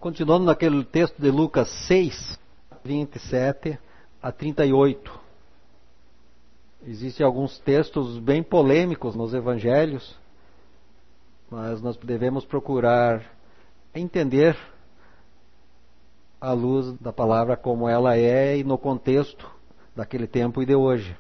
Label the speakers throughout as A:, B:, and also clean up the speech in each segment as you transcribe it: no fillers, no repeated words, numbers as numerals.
A: Continuando naquele texto de Lucas 6, 27 a 38. Existem alguns textos bem polêmicos nos evangelhos, mas nós devemos procurar entender à luz da palavra como ela é e no contexto daquele tempo e de hoje.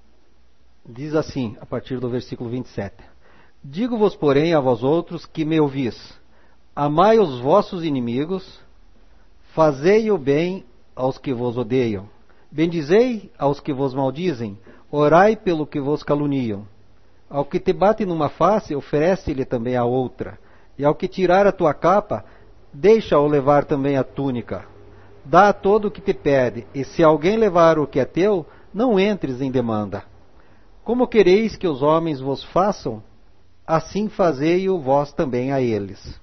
A: Diz assim, a partir do versículo 27. Digo-vos, porém, a vós outros que me ouvis, amai os vossos inimigos, fazei o bem aos que vos odeiam, bendizei aos que vos maldizem, orai pelo que vos caluniam. Ao que te bate numa face, oferece-lhe também a outra, e ao que tirar a tua capa, deixa-o levar também a túnica. Dá a todo o que te pede, e se alguém levar o que é teu, não entres em demanda. Como quereis que os homens vos façam, assim fazei-o vós também a eles.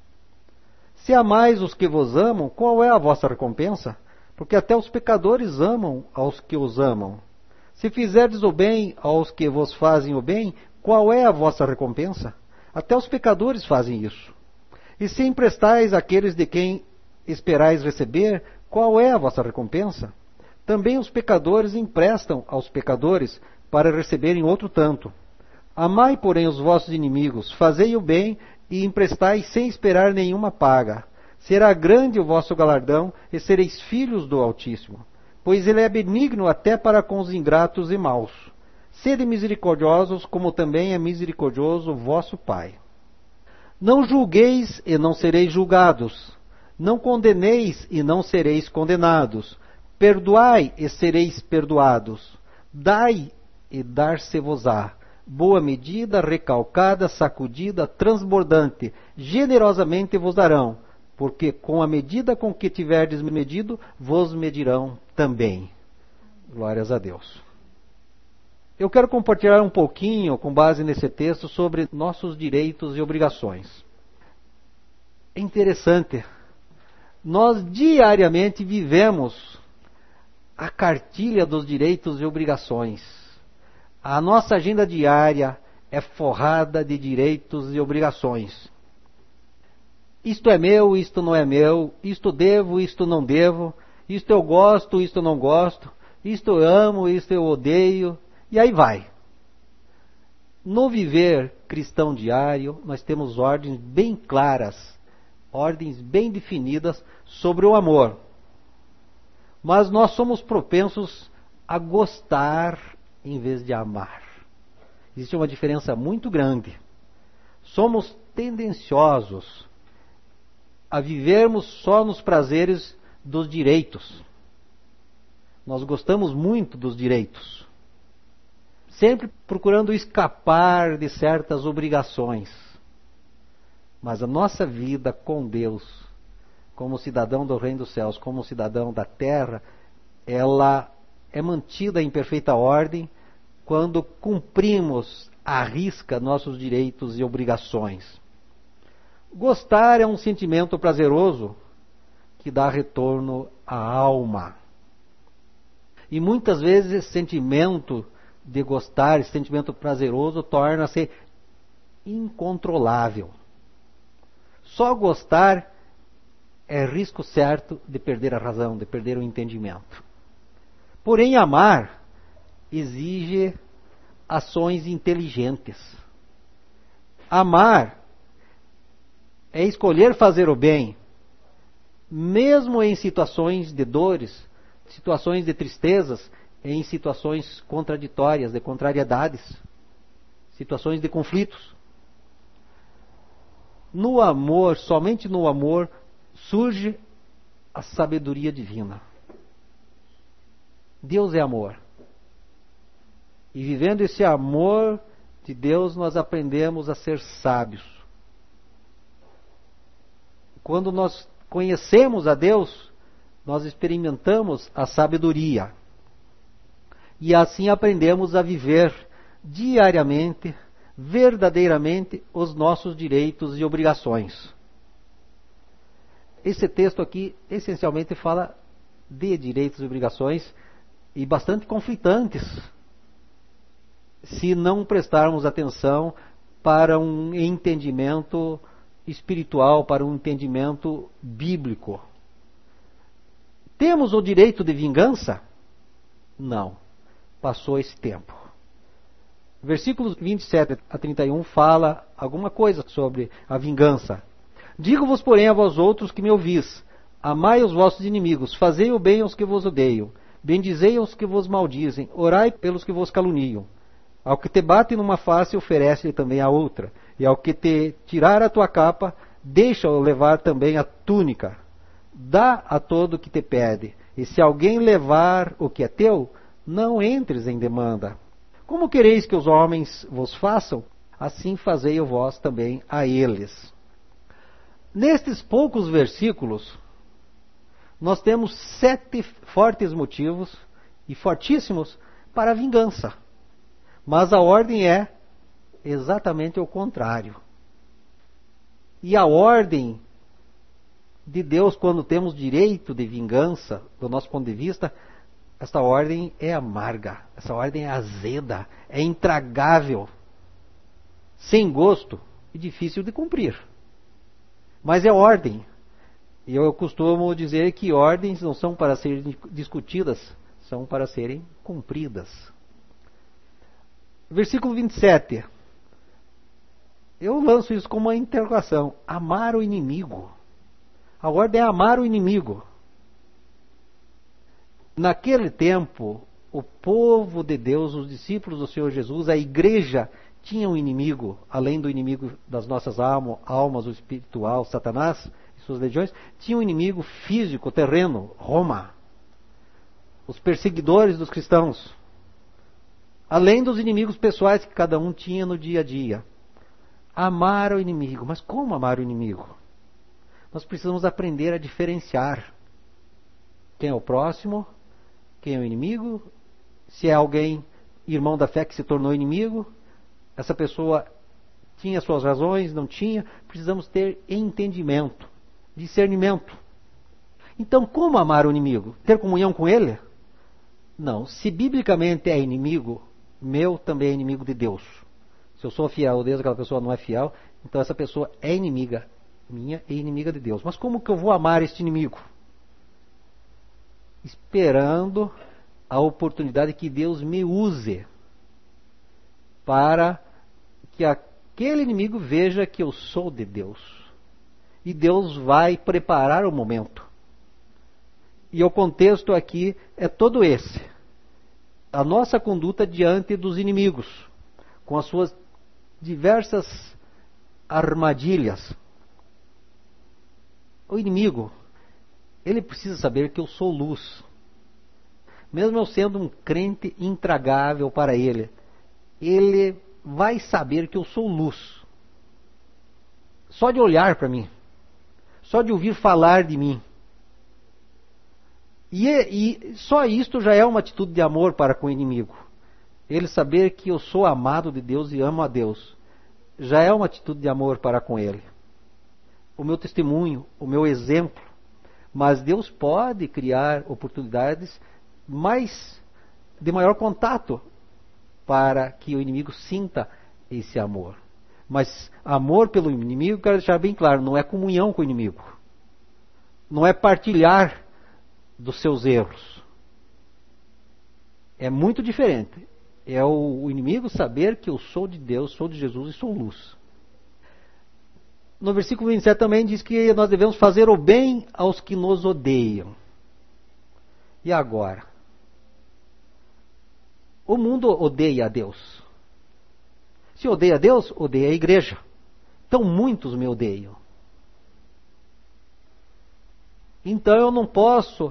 A: Se amais os que vos amam, qual é a vossa recompensa? Porque até os pecadores amam aos que os amam. Se fizerdes o bem aos que vos fazem o bem, qual é a vossa recompensa? Até os pecadores fazem isso. E se emprestais àqueles de quem esperais receber, qual é a vossa recompensa? Também os pecadores emprestam aos pecadores para receberem outro tanto. Amai, porém, os vossos inimigos, fazei o bem e emprestai sem esperar nenhuma paga. Será grande o vosso galardão e sereis filhos do Altíssimo, pois ele é benigno até para com os ingratos e maus. Sede misericordiosos, como também é misericordioso o vosso Pai. Não julgueis e não sereis julgados. Não condeneis e não sereis condenados. Perdoai e sereis perdoados. Dai e dar-se-vos-á. Boa medida, recalcada, sacudida, transbordante, generosamente vos darão, porque com a medida com que tiverdes medido, vos medirão também. Glórias a Deus. Eu quero compartilhar um pouquinho, com base nesse texto, sobre nossos direitos e obrigações. É interessante. Nós diariamente vivemos a cartilha dos direitos e obrigações. A nossa agenda diária é forrada de direitos e obrigações. Isto é meu, isto não é meu, isto devo, isto não devo, isto eu gosto, isto não gosto, isto eu amo, isto eu odeio, e aí vai. No viver cristão diário, nós temos ordens bem claras, ordens bem definidas sobre o amor. Mas nós somos propensos a gostar em vez de amar. Existe uma diferença muito grande. Somos tendenciosos a vivermos só nos prazeres dos direitos. Nós gostamos muito dos direitos, sempre procurando escapar de certas obrigações. Mas a nossa vida com Deus, como cidadão do Reino dos Céus, como cidadão da terra, ela é mantida em perfeita ordem quando cumprimos à risca nossos direitos e obrigações. Gostar é um sentimento prazeroso que dá retorno à alma. E muitas vezes esse sentimento de gostar, esse sentimento prazeroso, torna-se incontrolável. Só gostar é risco certo de perder a razão, de perder o entendimento. Porém, amar exige ações inteligentes. Amar é escolher fazer o bem, mesmo em situações de dores, situações de tristezas, em situações contraditórias, de contrariedades, situações de conflitos. No amor, somente no amor, surge a sabedoria divina. Deus é amor. E vivendo esse amor de Deus, nós aprendemos a ser sábios. Quando nós conhecemos a Deus, nós experimentamos a sabedoria. E assim aprendemos a viver diariamente, verdadeiramente, os nossos direitos e obrigações. Esse texto aqui, essencialmente, fala de direitos e obrigações, e bastante conflitantes, se não prestarmos atenção para um entendimento espiritual, para um entendimento bíblico. Temos o direito de vingança? Não. Passou esse tempo. Versículos 27 a 31 fala alguma coisa sobre a vingança. Digo-vos, porém, a vós outros que me ouvis, amai os vossos inimigos, fazei o bem aos que vos odeiam, bendizei aos que vos maldizem, orai pelos que vos caluniam. Ao que te bate numa face, oferece-lhe também a outra, e ao que te tirar a tua capa, deixa-o levar também a túnica. Dá a todo o que te pede, e se alguém levar o que é teu, não entres em demanda. Como quereis que os homens vos façam? Assim fazei vós também a eles. Nestes poucos versículos, nós temos 7 fortes motivos, e fortíssimos, para a vingança. Mas a ordem é exatamente o contrário. E a ordem de Deus, quando temos direito de vingança, do nosso ponto de vista, essa ordem é amarga, essa ordem é azeda, é intragável, sem gosto e difícil de cumprir. Mas é ordem. E eu costumo dizer que ordens não são para serem discutidas, são para serem cumpridas. Versículo 27. Eu lanço isso como uma interrogação. Amar o inimigo. A ordem é amar o inimigo. Naquele tempo, o povo de Deus, os discípulos do Senhor Jesus, a igreja, tinha um inimigo, além do inimigo das nossas almas, o espiritual, Satanás e suas legiões, tinha um inimigo físico, terreno, Roma. Os perseguidores dos cristãos. Além dos inimigos pessoais que cada um tinha no dia a dia. Amar o inimigo. Mas como amar o inimigo? Nós precisamos aprender a diferenciar quem é o próximo, quem é o inimigo, se é alguém, irmão da fé, que se tornou inimigo, essa pessoa tinha suas razões, não tinha. Precisamos ter entendimento, discernimento. Então, como amar o inimigo? Ter comunhão com ele? Não. Se biblicamente é inimigo meu, também é inimigo de Deus. Se eu sou fiel a Deus, aquela pessoa não é fiel, então essa pessoa é inimiga minha e inimiga de Deus. Mas como que eu vou amar este inimigo? Esperando a oportunidade que Deus me use para que aquele inimigo veja que eu sou de Deus. E Deus vai preparar o momento. E o contexto aqui é todo esse. A nossa conduta diante dos inimigos, com as suas diversas armadilhas. O inimigo, ele precisa saber que eu sou luz. Mesmo eu sendo um crente intragável para ele, ele vai saber que eu sou luz. Só de olhar para mim, só de ouvir falar de mim. E só isto já é uma atitude de amor para com o inimigo. Ele saber que eu sou amado de Deus e amo a Deus, já é uma atitude de amor para com ele. O meu testemunho, o meu exemplo. Mas Deus pode criar oportunidades de maior contato para que o inimigo sinta esse amor. Mas amor pelo inimigo, quero deixar bem claro, não é comunhão com o inimigo. Não é partilhar dos seus erros. É muito diferente. É o inimigo saber que eu sou de Deus, sou de Jesus e sou luz. No versículo 27 também diz que nós devemos fazer o bem aos que nos odeiam. E agora? O mundo odeia a Deus. Se odeia a Deus, odeia a igreja. Então muitos me odeiam. Então eu não posso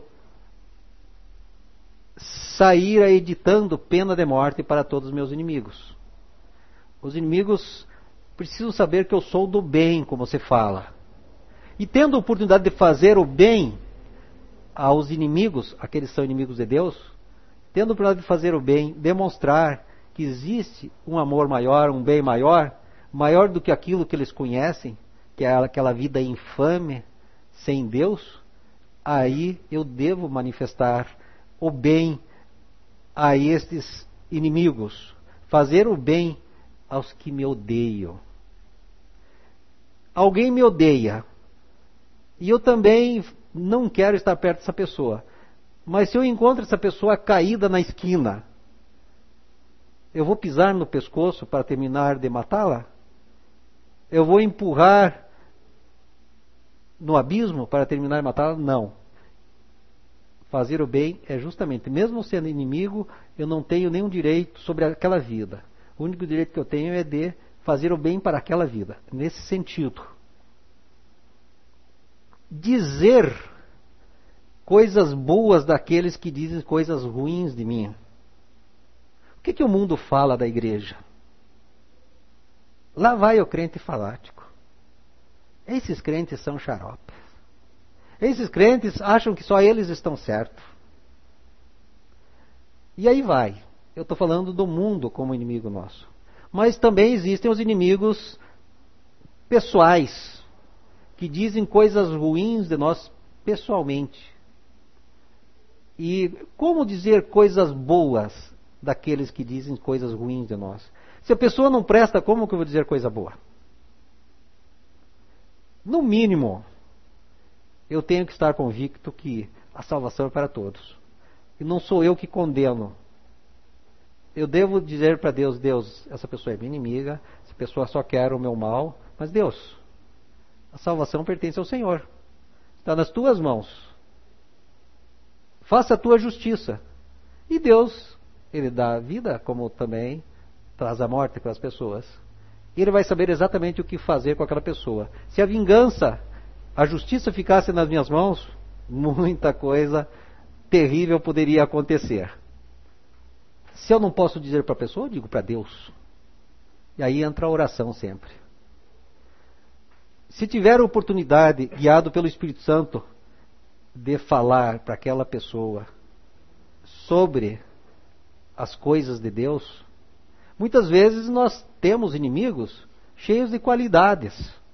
A: sair aí ditando pena de morte para todos os meus inimigos. Os inimigos precisam saber que eu sou do bem, como você fala. E tendo a oportunidade de fazer o bem aos inimigos, aqueles que são inimigos de Deus, tendo a oportunidade de fazer o bem, demonstrar que existe um amor maior, um bem maior, maior do que aquilo que eles conhecem, que é aquela vida infame, sem Deus, aí eu devo manifestar o bem a estes inimigos, fazer o bem aos que me odeiam. alguém me odeia, e eu também não quero estar perto dessa pessoa, mas se eu encontro essa pessoa caída na esquina, eu vou pisar no pescoço para terminar de matá-la? Eu vou empurrar no abismo para terminar de matá-la? Não. Fazer o bem é justamente, mesmo sendo inimigo, eu não tenho nenhum direito sobre aquela vida. O único direito que eu tenho é de fazer o bem para aquela vida. Nesse sentido. Dizer coisas boas daqueles que dizem coisas ruins de mim. O que o mundo fala da igreja? Lá vai o crente fanático. Esses crentes são xaropes. Esses crentes acham que só eles estão certos. E aí vai. Eu estou falando do mundo como inimigo nosso. Mas também existem os inimigos pessoais, que dizem coisas ruins de nós pessoalmente. E como dizer coisas boas daqueles que dizem coisas ruins de nós? Se a pessoa não presta, como que eu vou dizer coisa boa? No mínimo, eu tenho que estar convicto que a salvação é para todos. E não sou eu que condeno. Eu devo dizer para Deus, Deus, essa pessoa é minha inimiga, essa pessoa só quer o meu mal, mas Deus, a salvação pertence ao Senhor. Está nas tuas mãos. Faça a tua justiça. E Deus, Ele dá a vida, como também traz a morte para as pessoas. E Ele vai saber exatamente o que fazer com aquela pessoa. Se a vingança, a justiça ficasse nas minhas mãos, muita coisa terrível poderia acontecer. Se eu não posso dizer para a pessoa, eu digo para Deus. E aí entra a oração sempre. Se tiver a oportunidade, guiado pelo Espírito Santo, de falar para aquela pessoa sobre as coisas de Deus, muitas vezes nós temos inimigos cheios de qualidades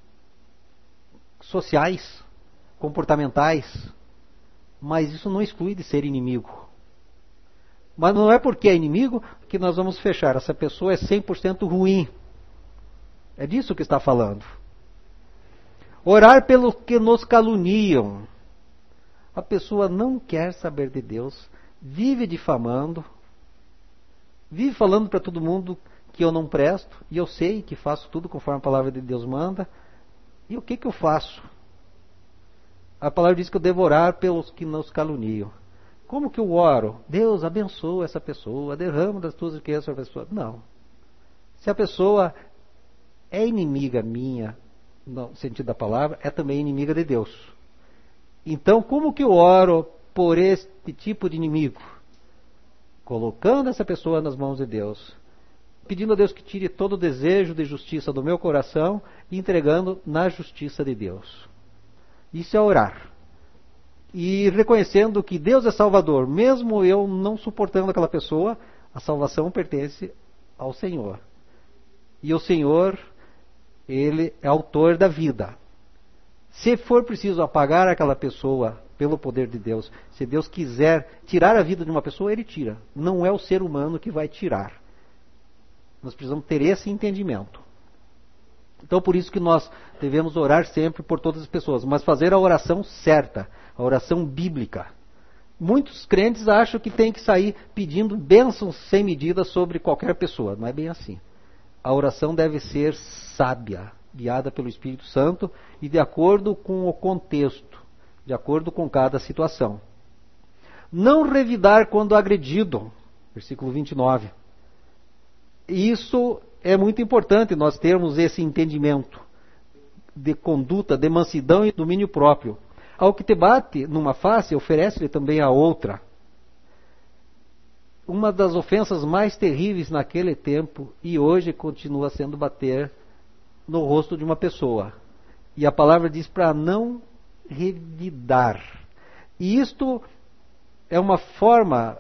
A: sociais, comportamentais, mas isso não exclui de ser inimigo. Mas não é porque é inimigo que nós vamos fechar. Essa pessoa é 100% ruim. É disso que está falando. Orar pelos que nos caluniam. A pessoa não quer saber de Deus, vive difamando, vive falando para todo mundo que eu não presto, e eu sei que faço tudo conforme a palavra de Deus manda. E o que eu faço? A palavra diz que eu devo orar pelos que nos caluniam. Como que eu oro? Deus abençoa essa pessoa, derrama das tuas riquezas sobre a pessoa. Não. Se a pessoa é inimiga minha, no sentido da palavra, é também inimiga de Deus. Então, como que eu oro por este tipo de inimigo? Colocando essa pessoa nas mãos de Deus. Pedindo a Deus que tire todo o desejo de justiça do meu coração e entregando na justiça de Deus. Isso é orar. E reconhecendo que Deus é Salvador, mesmo eu não suportando aquela pessoa, a salvação pertence ao Senhor. E o Senhor, Ele é autor da vida. Se for preciso apagar aquela pessoa pelo poder de Deus, se Deus quiser tirar a vida de uma pessoa, Ele tira. Não é o ser humano que vai tirar. Nós precisamos ter esse entendimento. Então, por isso que nós devemos orar sempre por todas as pessoas, mas fazer a oração certa, a oração bíblica. Muitos crentes acham que tem que sair pedindo bênçãos sem medida sobre qualquer pessoa. Não é bem assim. A oração deve ser sábia, guiada pelo Espírito Santo e de acordo com o contexto, de acordo com cada situação. Não revidar quando agredido. Versículo 29. Isso é muito importante nós termos esse entendimento de conduta, de mansidão e domínio próprio. Ao que te bate numa face, oferece-lhe também a outra. Uma das ofensas mais terríveis naquele tempo e hoje continua sendo bater no rosto de uma pessoa. E a palavra diz para não revidar. E isto é uma forma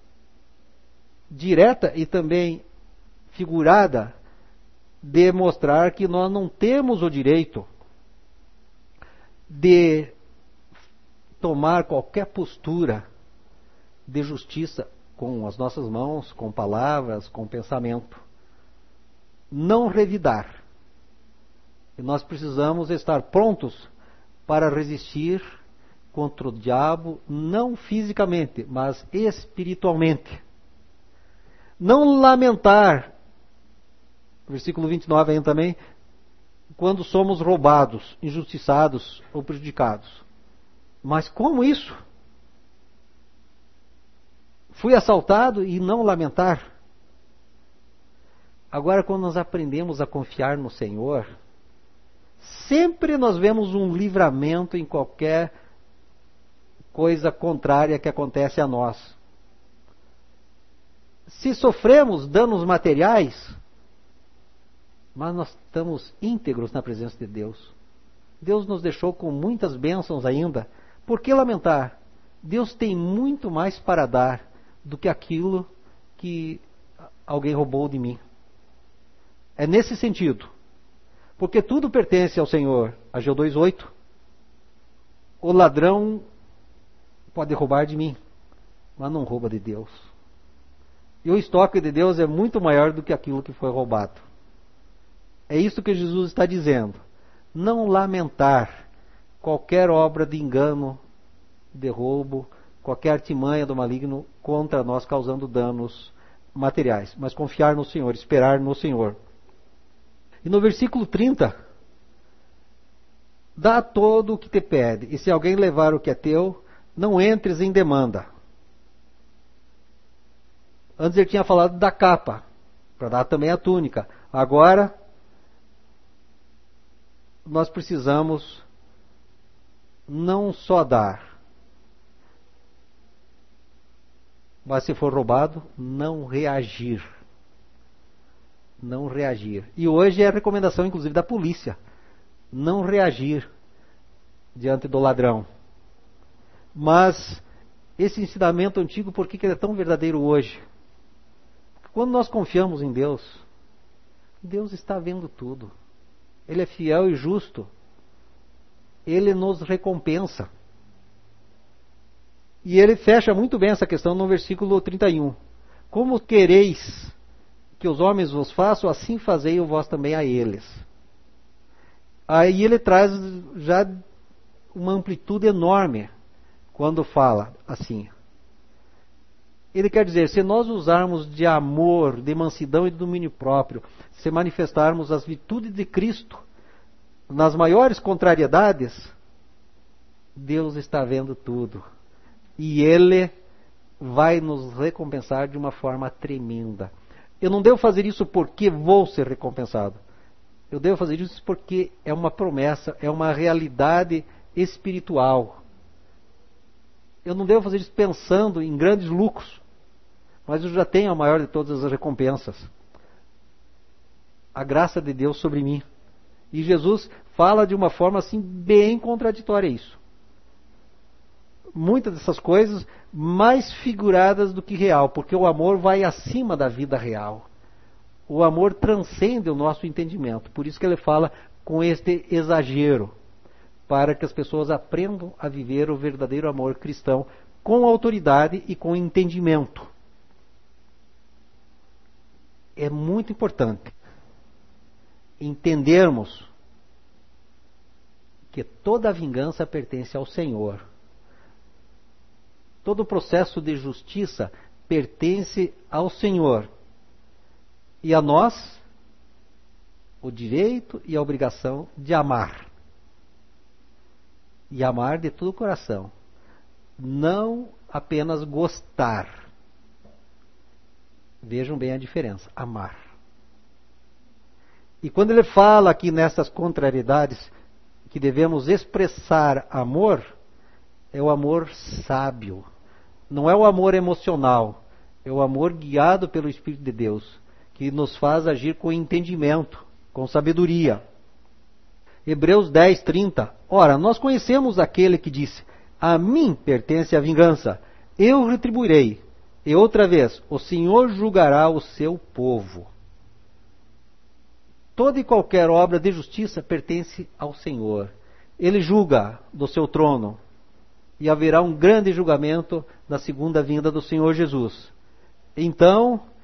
A: direta e também figurada de mostrar que nós não temos o direito de tomar qualquer postura de justiça com as nossas mãos, com palavras, com pensamento. Não revidar. E nós precisamos estar prontos para resistir contra o diabo, não fisicamente, mas espiritualmente. Não lamentar, versículo 29 ainda também, quando somos roubados, injustiçados ou prejudicados. Mas como isso? Fui assaltado e não lamentar? Agora, quando nós aprendemos a confiar no Senhor, sempre nós vemos um livramento em qualquer coisa contrária que acontece a nós. Se sofremos danos materiais, mas nós estamos íntegros na presença de Deus. Deus nos deixou com muitas bênçãos ainda. Por que lamentar? Deus tem muito mais para dar do que aquilo que alguém roubou de mim. É nesse sentido. Porque tudo pertence ao Senhor. Ageu 2:8. O ladrão pode roubar de mim, mas não rouba de Deus. E o estoque de Deus é muito maior do que aquilo que foi roubado. É isso que Jesus está dizendo. Não lamentar qualquer obra de engano, de roubo, qualquer artimanha do maligno contra nós causando danos materiais, mas confiar no Senhor, esperar no Senhor. E no versículo 30, dá todo o que te pede, e se alguém levar o que é teu, não entres em demanda. Antes ele tinha falado da capa, para dar também a túnica. Agora, nós precisamos não só dar, mas se for roubado, não reagir. Não reagir. E hoje é a recomendação, inclusive, da polícia. Não reagir diante do ladrão. Mas esse ensinamento antigo, por que ele é tão verdadeiro hoje? Quando nós confiamos em Deus, Deus está vendo tudo. Ele é fiel e justo. Ele nos recompensa. E ele fecha muito bem essa questão no versículo 31. Como quereis que os homens vos façam, assim fazei o vós também a eles. Aí ele traz já uma amplitude enorme quando fala assim. Ele quer dizer, se nós usarmos de amor, de mansidão e de domínio próprio, se manifestarmos as virtudes de Cristo nas maiores contrariedades, Deus está vendo tudo. E Ele vai nos recompensar de uma forma tremenda. Eu não devo fazer isso porque vou ser recompensado. Eu devo fazer isso porque é uma promessa, é uma realidade espiritual. Eu não devo fazer isso pensando em grandes lucros, mas eu já tenho a maior de todas as recompensas. A graça de Deus sobre mim. E Jesus fala de uma forma assim bem contraditória isso. Muitas dessas coisas mais figuradas do que real, porque o amor vai acima da vida real. O amor transcende o nosso entendimento. Por isso que ele fala com este exagero, para que as pessoas aprendam a viver o verdadeiro amor cristão com autoridade e com entendimento. É muito importante entendermos que toda a vingança pertence ao Senhor. Todo o processo de justiça pertence ao Senhor. E a nós, o direito e a obrigação de amar. E amar de todo o coração. Não apenas gostar. Vejam bem a diferença. Amar. E quando ele fala aqui nessas contrariedades que devemos expressar amor, é o amor sábio. Não é o amor emocional. É o amor guiado pelo Espírito de Deus, que nos faz agir com entendimento, com sabedoria. Hebreus 10, 30. Ora, nós conhecemos aquele que disse: a mim pertence a vingança, eu retribuirei. E outra vez, o Senhor julgará o seu povo. Toda e qualquer obra de justiça pertence ao Senhor. Ele julga do seu trono. E haverá um grande julgamento na segunda vinda do Senhor Jesus. Então, eu tenho direito de vingança? Não.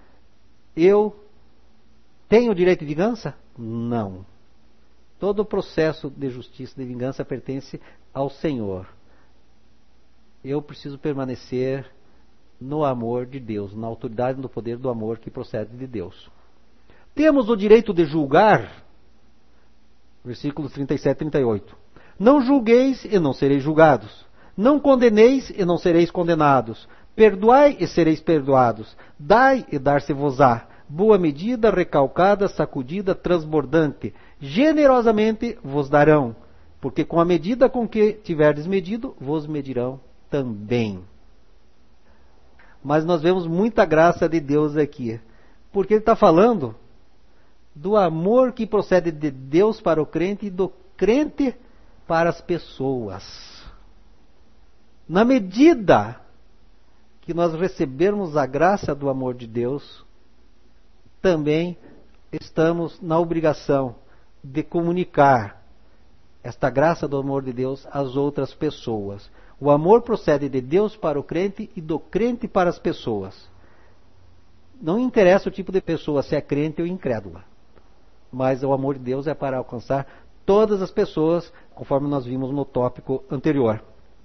A: Todo o processo de justiça, de vingança pertence ao Senhor. Eu preciso permanecer no amor de Deus, na autoridade e no poder do amor que procede de Deus. Temos o direito de julgar, versículos 37 e 38. Não julgueis e não sereis julgados. Não condeneis e não sereis condenados. Perdoai e sereis perdoados. Dai e dar-se-vos-á. Boa medida, recalcada, sacudida, transbordante. Generosamente vos darão. Porque com a medida com que tiverdes medido, vos medirão também. Mas nós vemos muita graça de Deus aqui. Porque ele está falando do amor que procede de Deus para o crente e do crente para as pessoas. Na medida que nós recebermos a graça do amor de Deus, também estamos na obrigação de comunicar esta graça do amor de Deus às outras pessoas. O amor procede de Deus para o crente e do crente para as pessoas. Não interessa o tipo de pessoa, se é crente ou incrédula. Mas o amor de Deus é para alcançar todas as pessoas, conforme nós vimos no tópico anterior.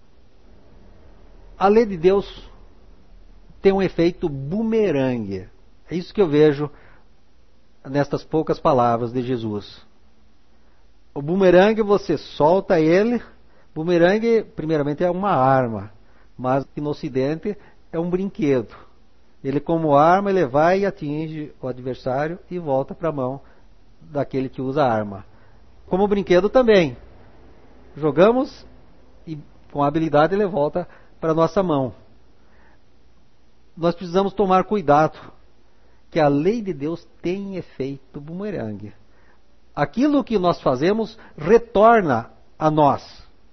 A: A lei de Deus tem um efeito bumerangue. É isso que eu vejo nestas poucas palavras de Jesus. O bumerangue, você solta ele. Bumerangue, primeiramente, é uma arma, mas no Ocidente é um brinquedo. Ele, como arma, ele vai e atinge o adversário e volta para a mão daquele que usa a arma. Como brinquedo também. Jogamos e com habilidade ele volta para a nossa mão. Nós precisamos tomar cuidado, que a lei de Deus tem efeito bumerangue. Aquilo que nós fazemos retorna a nós.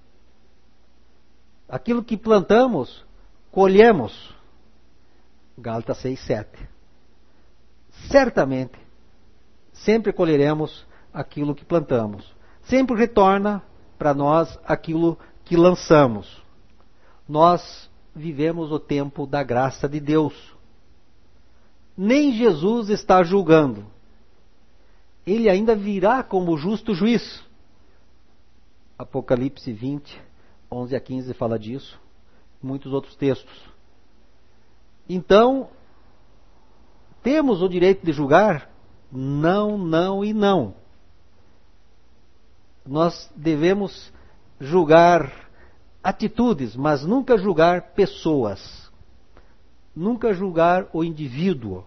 A: Aquilo que plantamos, colhemos. Gálatas 6:7. Certamente, sempre colheremos aquilo que plantamos. Sempre retorna para nós aquilo que lançamos. Nós vivemos o tempo da graça de Deus. Nem Jesus está julgando. Ele ainda virá como justo juiz. Apocalipse 20, 11 a 15 fala disso. Muitos outros textos. Então, temos o direito de julgar? Não, não e não. Nós devemos julgar atitudes, mas nunca julgar pessoas. Nunca julgar o indivíduo.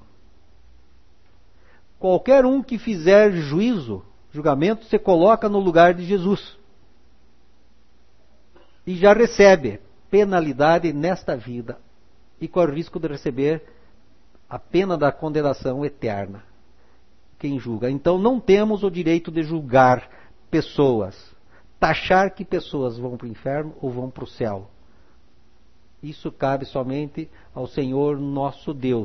A: Qualquer um que fizer julgamento, se coloca no lugar de Jesus. E já recebe penalidade nesta vida. E corre o risco de receber a pena da condenação eterna. Quem julga. Então não temos o direito de julgar pessoas. Taxar que pessoas vão para o inferno ou vão para o céu. Isso cabe somente ao Senhor nosso Deus.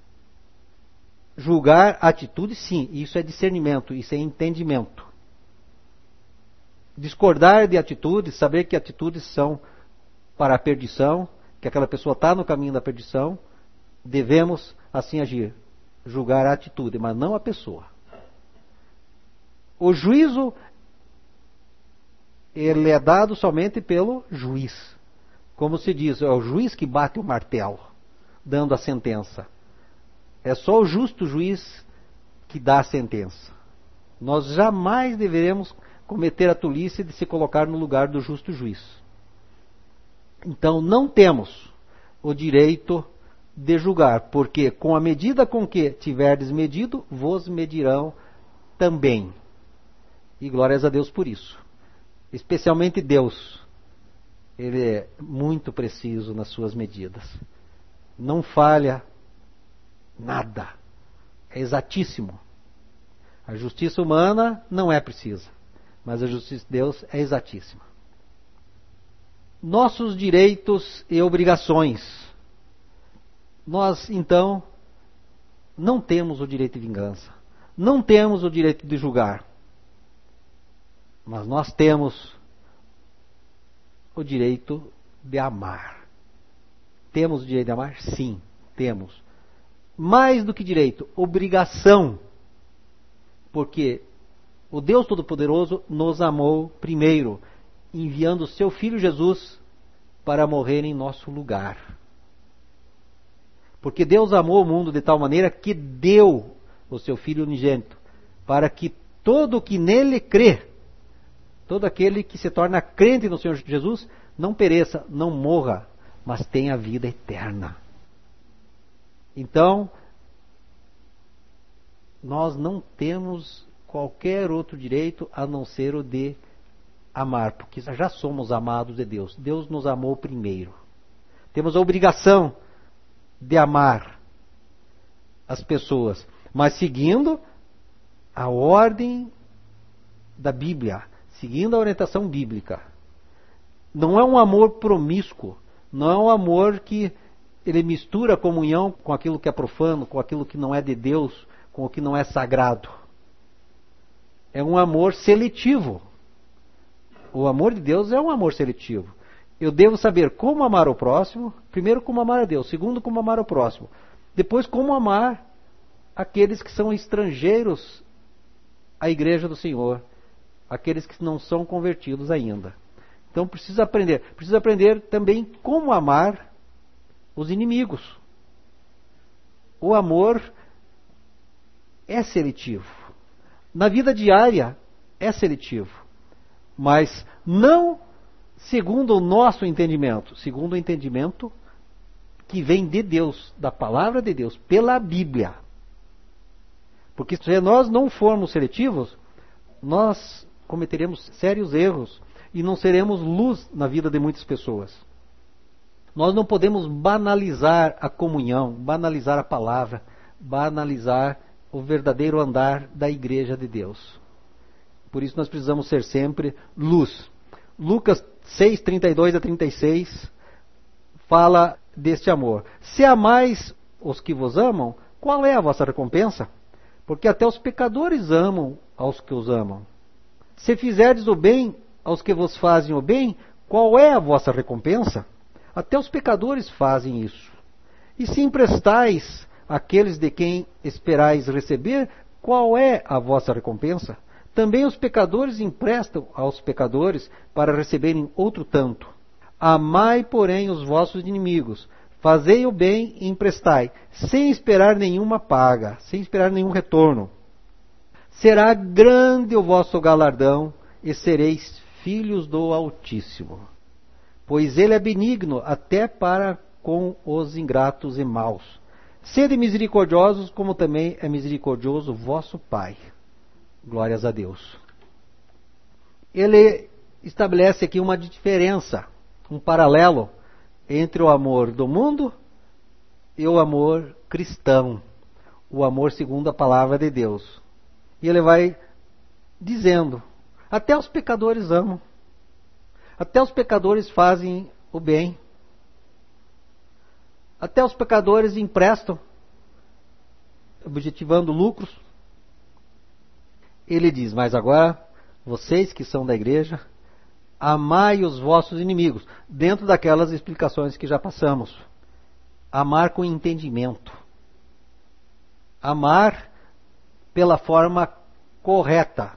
A: Julgar atitude, sim, isso é discernimento, isso é entendimento. Discordar de atitudes, saber que atitudes são para a perdição, que aquela pessoa está no caminho da perdição, devemos assim agir. Julgar a atitude, mas não a pessoa. O juízo, ele é dado somente pelo juiz. Como se diz, é o juiz que bate o martelo, dando a sentença. É só o justo juiz que dá a sentença. Nós jamais deveremos cometer a tolice de se colocar no lugar do justo juiz. Então não temos o direito de julgar, porque com a medida com que tiverdes medido, vos medirão também. E glórias a Deus por isso. Especialmente Deus. Ele é muito preciso nas suas medidas. Não falha nada. É exatíssimo. A justiça humana não é precisa, mas a justiça de Deus é exatíssima. Nossos direitos e obrigações. Nós, então, não temos o direito de vingança. Não temos o direito de julgar. Mas nós temos o direito de amar. Temos o direito de amar? Sim, temos. Mais do que direito, obrigação. Porque O Deus Todo-Poderoso nos amou primeiro, enviando o seu Filho Jesus para morrer em nosso lugar. Porque Deus amou o mundo de tal maneira que deu o seu Filho unigênito, para que todo o que nele crê, todo aquele que se torna crente no Senhor Jesus, não pereça, não morra, mas tenha vida eterna. Então, nós não temos qualquer outro direito a não ser o de amar, porque já somos amados de Deus. Deus nos amou primeiro. Temos a obrigação de amar as pessoas, mas seguindo a ordem da Bíblia, seguindo a orientação bíblica. Não é um amor promíscuo, não é um amor que ele mistura a comunhão com aquilo que é profano, com aquilo que não é de Deus, com o que não é sagrado. É um amor seletivo. O amor de Deus é um amor seletivo. Eu devo saber como amar o próximo, primeiro como amar a Deus, segundo como amar o próximo, depois como amar aqueles que são estrangeiros à igreja do Senhor, aqueles que não são convertidos ainda. Então precisa aprender também como amar os inimigos. O amor é seletivo. Na vida diária é seletivo, mas não segundo o nosso entendimento, segundo o entendimento que vem de Deus, da palavra de Deus, pela Bíblia. Porque se nós não formos seletivos, nós cometeremos sérios erros e não seremos luz na vida de muitas pessoas. Nós não podemos banalizar a comunhão, banalizar a palavra, banalizar o verdadeiro andar da igreja de Deus. Por isso nós precisamos ser sempre luz. Lucas 6, 32 a 36 fala deste amor. Se amais os que vos amam, qual é a vossa recompensa? Porque até os pecadores amam aos que os amam. Se fizerdes o bem aos que vos fazem o bem, qual é a vossa recompensa? Até os pecadores fazem isso. E se emprestais àqueles de quem esperais receber, qual é a vossa recompensa? Também os pecadores emprestam aos pecadores para receberem outro tanto. Amai, porém, os vossos inimigos. Fazei o bem e emprestai, sem esperar nenhuma paga, sem esperar nenhum retorno. Será grande o vosso galardão e sereis filhos do Altíssimo. Pois ele é benigno até para com os ingratos e maus. Sede misericordiosos, como também é misericordioso vosso Pai. Glórias a Deus. Ele estabelece aqui uma diferença, um paralelo entre o amor do mundo e o amor cristão, o amor segundo a palavra de Deus. E ele vai dizendo, até os pecadores amam, até os pecadores fazem o bem, até os pecadores emprestam, objetivando lucros. Ele diz, mas agora, vocês que são da igreja, amai os vossos inimigos, dentro daquelas explicações que já passamos. Amar com entendimento. Amar pela forma correta.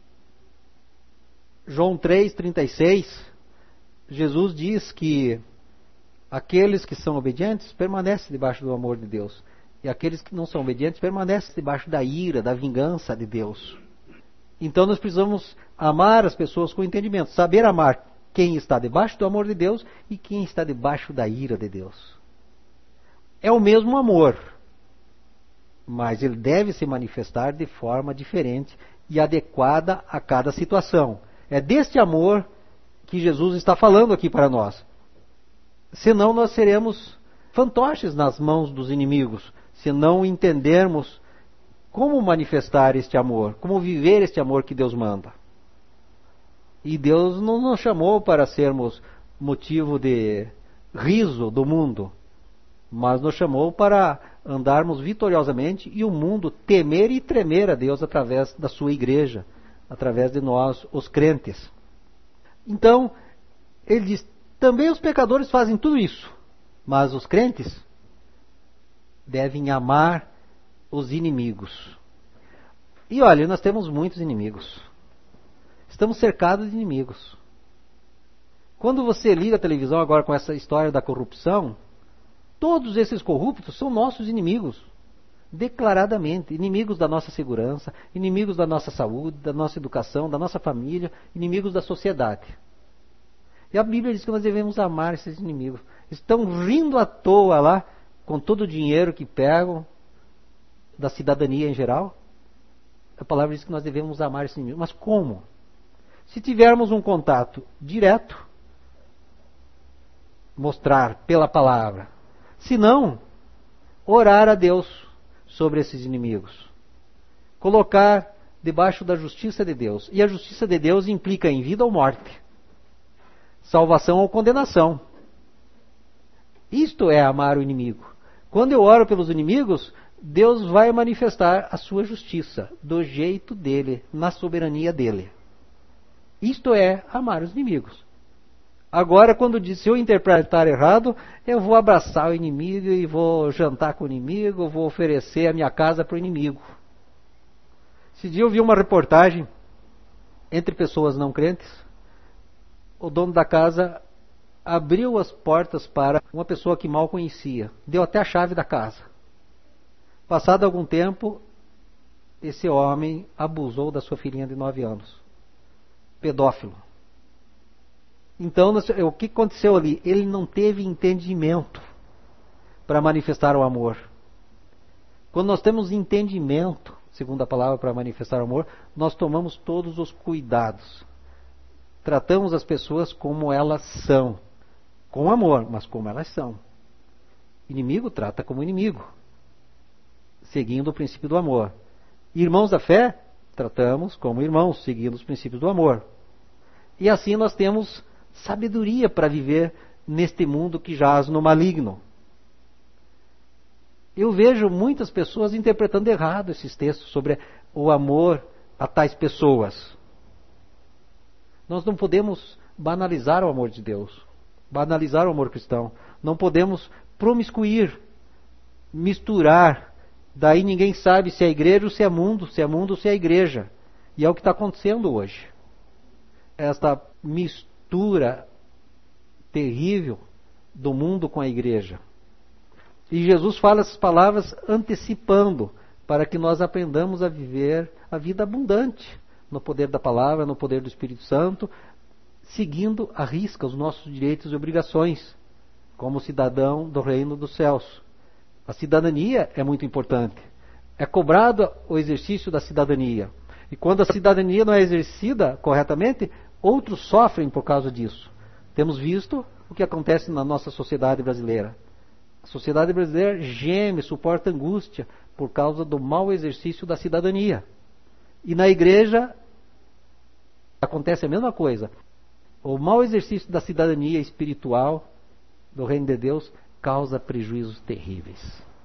A: João 3,36, Jesus diz que aqueles que são obedientes permanecem debaixo do amor de Deus. E aqueles que não são obedientes permanecem debaixo da ira, da vingança de Deus. Então nós precisamos amar as pessoas com entendimento, saber amar quem está debaixo do amor de Deus e quem está debaixo da ira de Deus. É o mesmo amor, mas ele deve se manifestar de forma diferente e adequada a cada situação. É deste amor que Jesus está falando aqui para nós. Senão nós seremos fantoches nas mãos dos inimigos, se não entendermos como manifestar este amor, como viver este amor que Deus manda. E Deus não nos chamou para sermos motivo de riso do mundo, mas nos chamou para andarmos vitoriosamente e o mundo temer e tremer a Deus através da sua igreja, através de nós, os crentes. Então, ele diz, também os pecadores fazem tudo isso, mas os crentes devem amar os inimigos. E olha, nós temos muitos inimigos. Estamos cercados de inimigos. Quando você liga a televisão agora com essa história da corrupção, todos esses corruptos são nossos inimigos. Declaradamente, inimigos da nossa segurança, inimigos da nossa saúde, da nossa educação, da nossa família, inimigos da sociedade. E a Bíblia diz que nós devemos amar esses inimigos. Estão rindo à toa lá, com todo o dinheiro que pegam, da cidadania em geral. A palavra diz que nós devemos amar esses inimigos. Mas como? Se tivermos um contato direto, mostrar pela palavra. Se não, orar a Deus sobre esses inimigos. Colocar debaixo da justiça de Deus. E a justiça de Deus implica em vida ou morte. Salvação ou condenação. Isto é amar o inimigo. Quando eu oro pelos inimigos, Deus vai manifestar a sua justiça, do jeito dele, na soberania dele. Isto é amar os inimigos. Agora, quando diz, se eu interpretar errado, eu vou abraçar o inimigo e vou jantar com o inimigo, vou oferecer a minha casa para o inimigo. Esse dia eu vi uma reportagem entre pessoas não crentes. O dono da casa abriu as portas para uma pessoa que mal conhecia. Deu até a chave da casa. Passado algum tempo, esse homem abusou da sua filhinha de 9 anos. Pedófilo. Então, o que aconteceu ali? Ele não teve entendimento para manifestar o amor. Quando nós temos entendimento, segundo a palavra, para manifestar o amor, nós tomamos todos os cuidados. Tratamos as pessoas como elas são. Com amor, mas como elas são. Inimigo trata como inimigo. Seguindo o princípio do amor. Irmãos da fé, tratamos como irmãos, seguindo os princípios do amor. E assim nós temos sabedoria para viver neste mundo que jaz no maligno. Eu vejo muitas pessoas interpretando errado esses textos sobre o amor a tais pessoas. Nós não podemos banalizar o amor de Deus, banalizar o amor cristão. Não podemos promiscuir, misturar. Daí ninguém sabe se é igreja ou se é mundo ou se é igreja. E é o que está acontecendo hoje. Esta mistura terrível do mundo com a igreja. E Jesus fala essas palavras antecipando, para que nós aprendamos a viver a vida abundante, no poder da palavra, no poder do Espírito Santo, seguindo à risca os nossos direitos e obrigações, como cidadão do reino dos céus. A cidadania é muito importante. É cobrado o exercício da cidadania. E quando a cidadania não é exercida corretamente, outros sofrem por causa disso. Temos visto o que acontece na nossa sociedade brasileira. A sociedade brasileira geme, suporta angústia por causa do mau exercício da cidadania. E na igreja acontece a mesma coisa. O mau exercício da cidadania espiritual do reino de Deus causa prejuízos terríveis.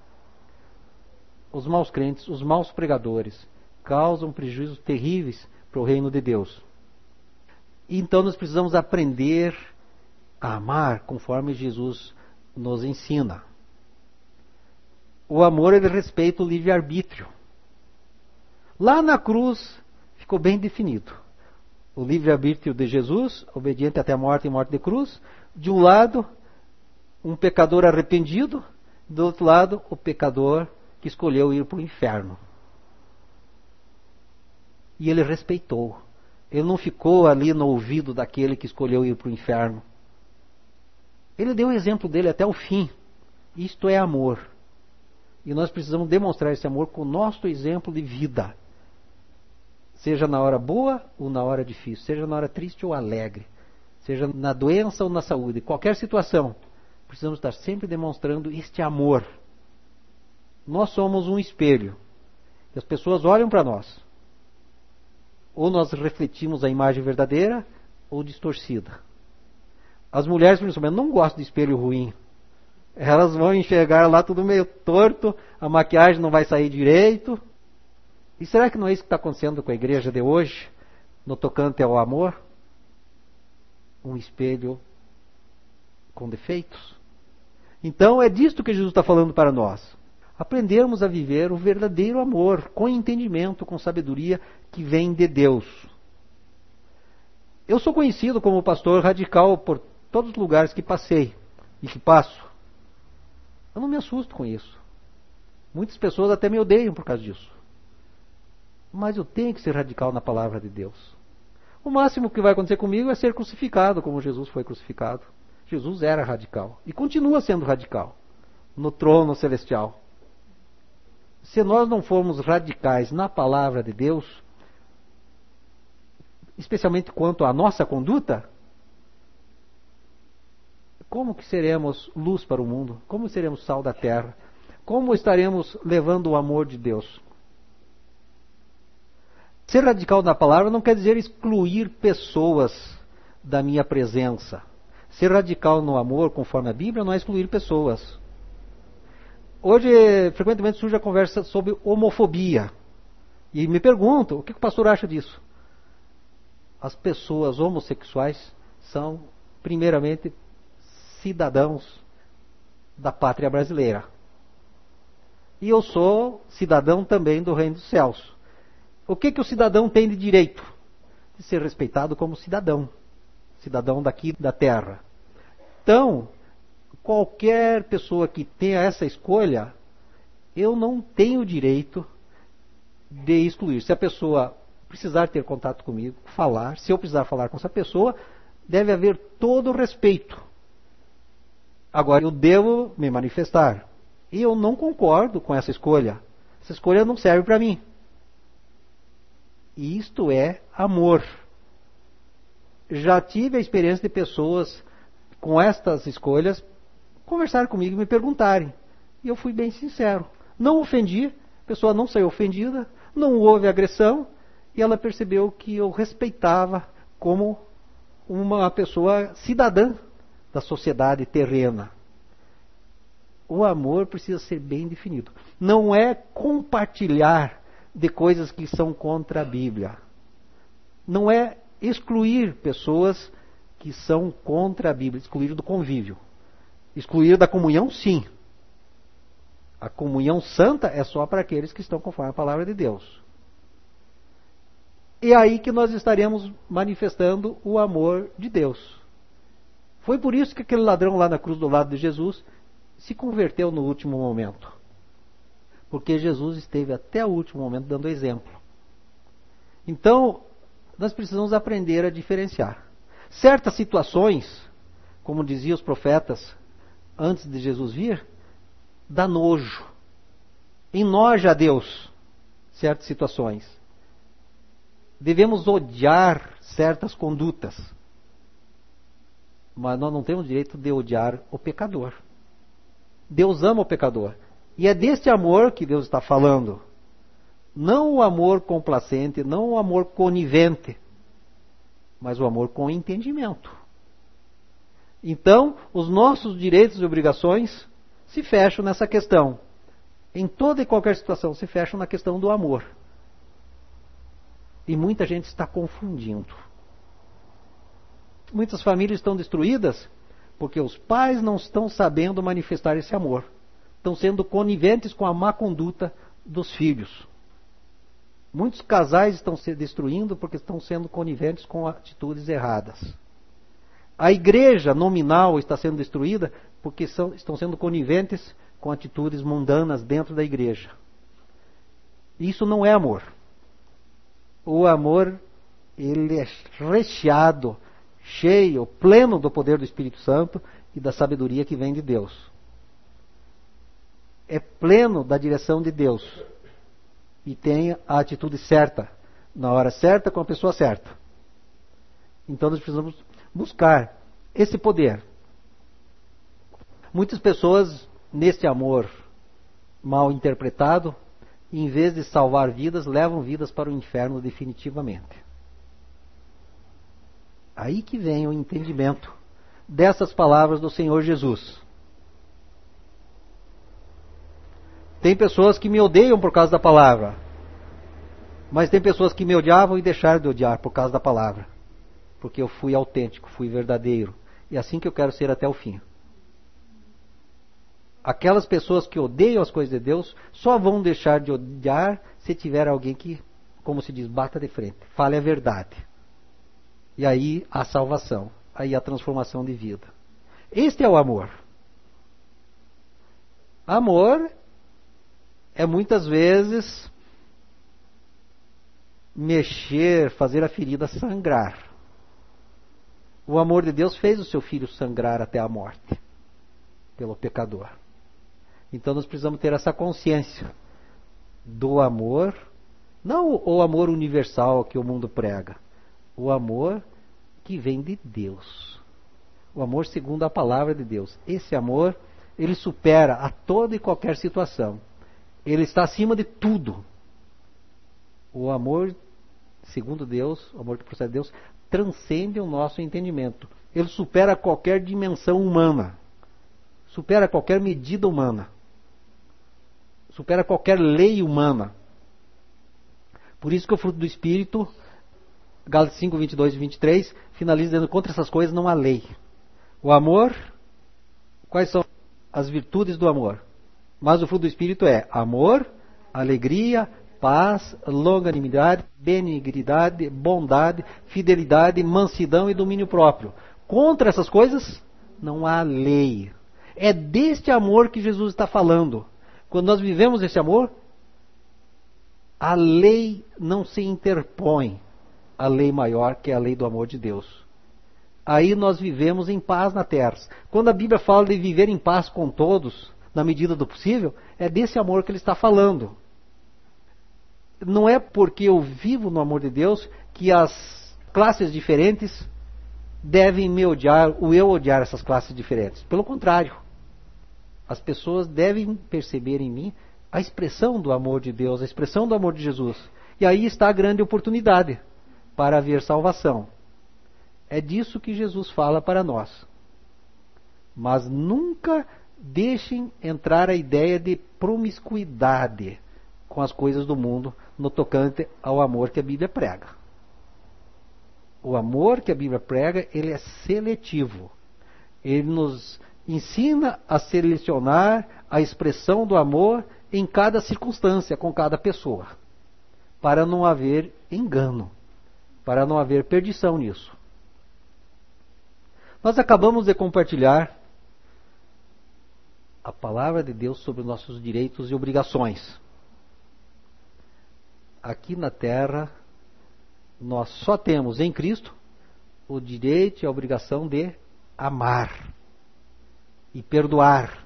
A: Os maus crentes, os maus pregadores, causam prejuízos terríveis para o reino de Deus. E então nós precisamos aprender a amar conforme Jesus nos ensina. O amor ele respeita o livre-arbítrio. Lá na cruz ficou bem definido. O livre-arbítrio de Jesus, obediente até a morte e morte de cruz. De um lado, um pecador arrependido. Do outro lado, o pecador que escolheu ir para o inferno. E ele respeitou. Ele não ficou ali no ouvido daquele que escolheu ir para o inferno. Ele deu o exemplo dele até o fim. Isto é amor. E nós precisamos demonstrar esse amor com o nosso exemplo de vida. Seja na hora boa ou na hora difícil. Seja na hora triste ou alegre. Seja na doença ou na saúde. Qualquer situação. Precisamos estar sempre demonstrando este amor. Nós somos um espelho. E as pessoas olham para nós. Ou nós refletimos a imagem verdadeira ou distorcida. As mulheres, principalmente, não gostam de espelho ruim. Elas vão enxergar lá tudo meio torto, a maquiagem não vai sair direito. E será que não é isso que está acontecendo com a igreja de hoje, no tocante ao amor? Um espelho com defeitos? Então é disto que Jesus está falando para nós. aprendermos a viver o verdadeiro amor, com entendimento, com sabedoria, que vem de Deus. Eu sou conhecido como pastor radical por todos os lugares que passei e que passo. Eu não me assusto com isso. Muitas pessoas até me odeiam por causa disso. Mas eu tenho que ser radical na palavra de Deus. O máximo que vai acontecer comigo é ser crucificado, como Jesus foi crucificado. Jesus era radical e continua sendo radical no trono celestial. Se nós não formos radicais na palavra de Deus, especialmente quanto à nossa conduta, como que seremos luz para o mundo? Como seremos sal da terra? Como estaremos levando o amor de Deus? Ser radical na palavra não quer dizer excluir pessoas da minha presença. Ser radical no amor, conforme a Bíblia, não é excluir pessoas. Hoje, frequentemente surge a conversa sobre homofobia. E me pergunto, o que o pastor acha disso? As pessoas homossexuais são, primeiramente, cidadãos da pátria brasileira. E eu sou cidadão também do Reino dos Céus. O que o cidadão tem de direito? De ser respeitado como cidadão. Cidadão daqui da terra. Então, qualquer pessoa que tenha essa escolha, eu não tenho direito de excluir. Se a pessoa precisar ter contato comigo, falar, se eu precisar falar com essa pessoa, deve haver todo o respeito. Agora, eu devo me manifestar. E eu não concordo com essa escolha. Essa escolha não serve para mim. E isto é amor. Já tive a experiência de pessoas com estas escolhas conversar comigo e me perguntarem. E eu fui bem sincero. Não ofendi, a pessoa não saiu ofendida, não houve agressão, e ela percebeu que eu respeitava como uma pessoa cidadã da sociedade terrena. O amor precisa ser bem definido. Não é compartilhar de coisas que são contra a Bíblia. Não é excluir pessoas que são contra a Bíblia, excluir do convívio. Excluir da comunhão, sim. A comunhão santa é só para aqueles que estão conforme a palavra de Deus. É aí que nós estaremos manifestando o amor de Deus. Foi por isso que aquele ladrão lá na cruz do lado de Jesus se converteu no último momento. Porque Jesus esteve até o último momento dando exemplo. Então, nós precisamos aprender a diferenciar. Certas situações, como diziam os profetas antes de Jesus vir, dá nojo. Enoja a Deus certas situações. Devemos odiar certas condutas. Mas nós não temos direito de odiar o pecador. Deus ama o pecador. E é deste amor que Deus está falando. Não o amor complacente, não o amor conivente, mas o amor com entendimento. Então, os nossos direitos e obrigações se fecham nessa questão. Em toda e qualquer situação, se fecham na questão do amor. E muita gente está confundindo. Muitas famílias estão destruídas porque os pais não estão sabendo manifestar esse amor. Estão sendo coniventes com a má conduta dos filhos. Muitos casais estão se destruindo porque estão sendo coniventes com atitudes erradas. A igreja nominal está sendo destruída porque estão sendo coniventes com atitudes mundanas dentro da igreja. Isso não é amor. O amor, ele é recheado, cheio, pleno do poder do Espírito Santo e da sabedoria que vem de Deus. É pleno da direção de Deus. E tem a atitude certa, na hora certa, com a pessoa certa. Então nós precisamos buscar esse poder. Muitas pessoas, nesse amor mal interpretado, em vez de salvar vidas, levam vidas para o inferno definitivamente. Aí que vem o entendimento dessas palavras do Senhor Jesus. Tem pessoas que me odeiam por causa da palavra. Mas tem pessoas que me odiavam e deixaram de odiar por causa da palavra. Porque eu fui autêntico, fui verdadeiro. E é assim que eu quero ser até o fim. Aquelas pessoas que odeiam as coisas de Deus só vão deixar de odiar se tiver alguém que, como se diz, bata de frente, fale a verdade. E aí a salvação, aí a transformação de vida. Este é o amor. Amor é muitas vezes mexer, fazer a ferida sangrar. O amor de Deus fez o seu Filho sangrar até a morte pelo pecador. Então nós precisamos ter essa consciência do amor, não o amor universal que o mundo prega, o amor que vem de Deus. O amor segundo a palavra de Deus. Esse amor, ele supera a toda e qualquer situação. Ele está acima de tudo. O amor segundo Deus, o amor que procede de Deus, transcende o nosso entendimento. Ele supera qualquer dimensão humana. Supera qualquer medida humana. Supera qualquer lei humana. Por isso que o fruto do Espírito, Gálatas 5, 22 e 23, finaliza dizendo: contra essas coisas não há lei. O amor, quais são as virtudes do amor? Mas o fruto do Espírito é amor, alegria, paz, longanimidade, benignidade, bondade, fidelidade, mansidão e domínio próprio. Contra essas coisas não há lei. É deste amor que Jesus está falando. Quando nós vivemos esse amor, a lei não se interpõe à lei maior, que é a lei do amor de Deus. Aí nós vivemos em paz na terra. Quando a Bíblia fala de viver em paz com todos, na medida do possível, é desse amor que ele está falando. Não é porque eu vivo no amor de Deus que as classes diferentes devem me odiar, ou eu odiar essas classes diferentes. Pelo contrário, as pessoas devem perceber em mim a expressão do amor de Deus, a expressão do amor de Jesus. E aí está a grande oportunidade para haver salvação. É disso que Jesus fala para nós. Mas nunca deixem entrar a ideia de promiscuidade com as coisas do mundo no tocante ao amor que a Bíblia prega. O amor que a Bíblia prega, ele é seletivo. Ele nos ensina a selecionar a expressão do amor em cada circunstância, com cada pessoa, para não haver engano, para não haver perdição nisso. Nós acabamos de compartilhar a palavra de Deus sobre nossos direitos e obrigações. Aqui na terra, nós só temos em Cristo o direito e a obrigação de amar e perdoar.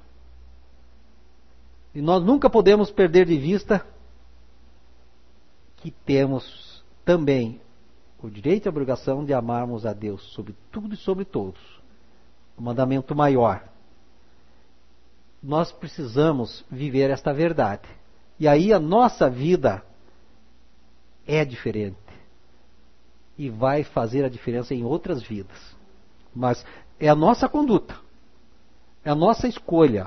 A: E nós nunca podemos perder de vista que temos também o direito e a obrigação de amarmos a Deus sobre tudo e sobre todos. O mandamento maior. Nós precisamos viver esta verdade. E aí a nossa vida é diferente. E vai fazer a diferença em outras vidas. Mas é a nossa conduta. É a nossa escolha.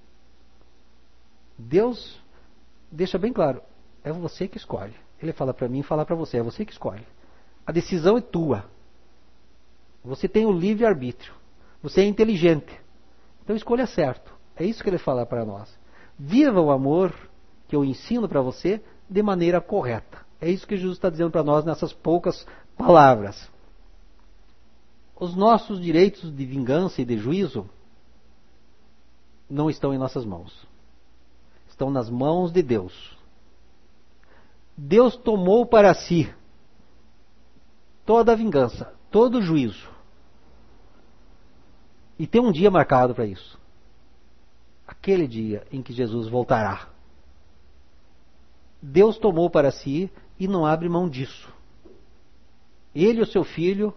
A: Deus deixa bem claro. É você que escolhe. Ele fala para mim e fala para você. É você que escolhe. A decisão é tua. Você tem o livre-arbítrio. Você é inteligente. Então escolha certo. É isso que ele fala para nós. Viva o amor que eu ensino para você de maneira correta. É isso que Jesus está dizendo para nós nessas poucas palavras. Os nossos direitos de vingança e de juízo não estão em nossas mãos. Estão nas mãos de Deus. Deus tomou para si toda a vingança, todo o juízo. E tem um dia marcado para isso. Aquele dia em que Jesus voltará. Deus tomou para si e não abre mão disso. Ele e o seu Filho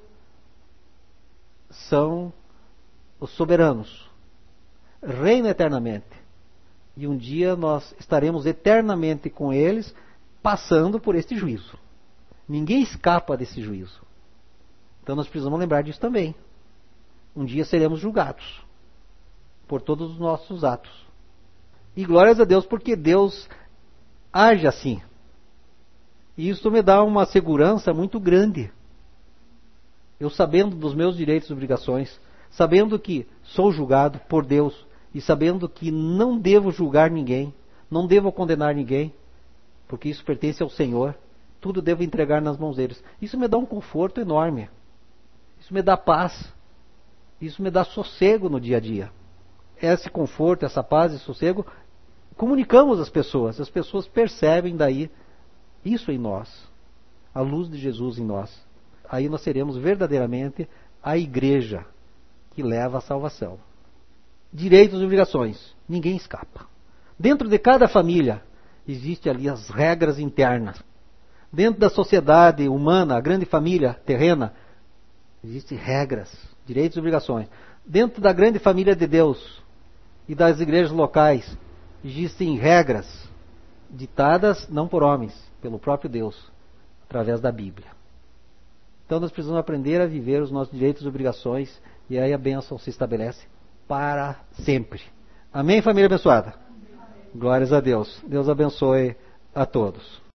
A: são os soberanos. Reina eternamente. E um dia nós estaremos eternamente com eles, passando por este juízo. Ninguém escapa desse juízo. Então nós precisamos lembrar disso também. Um dia seremos julgados por todos os nossos atos. E glórias a Deus, porque Deus age assim. E isso me dá uma segurança muito grande. Eu sabendo dos meus direitos e obrigações, sabendo que sou julgado por Deus e sabendo que não devo julgar ninguém, não devo condenar ninguém, porque isso pertence ao Senhor, tudo devo entregar nas mãos deles. Isso me dá um conforto enorme. Isso me dá paz. Isso me dá sossego no dia a dia. Esse conforto, essa paz e sossego, comunicamos às pessoas. As pessoas percebem daí isso em nós. A luz de Jesus em nós. Aí nós seremos verdadeiramente a igreja que leva à salvação. Direitos e obrigações. Ninguém escapa. Dentro de cada família, existem ali as regras internas. Dentro da sociedade humana, a grande família terrena, existem regras, direitos e obrigações. Dentro da grande família de Deus e das igrejas locais, existem regras ditadas não por homens, pelo próprio Deus, através da Bíblia. Então nós precisamos aprender a viver os nossos direitos e obrigações, e aí a bênção se estabelece para sempre. Amém, família abençoada? Glórias a Deus. Deus abençoe a todos.